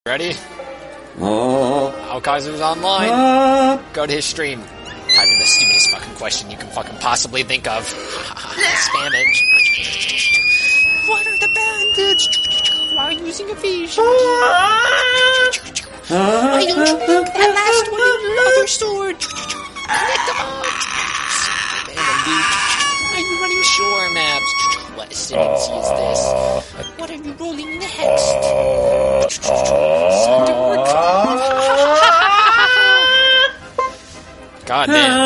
Ready? Alkaiser's online. Go to his stream. Type in the stupidest fucking question you can fucking possibly think of. Spam it. What are the bandits? Why are you using evasion? Why don't you make that last one in your other sword? Connect them up. Spam them, dude. Why are you running shore maps? What ascendancy is this? What are you rolling next? God damn.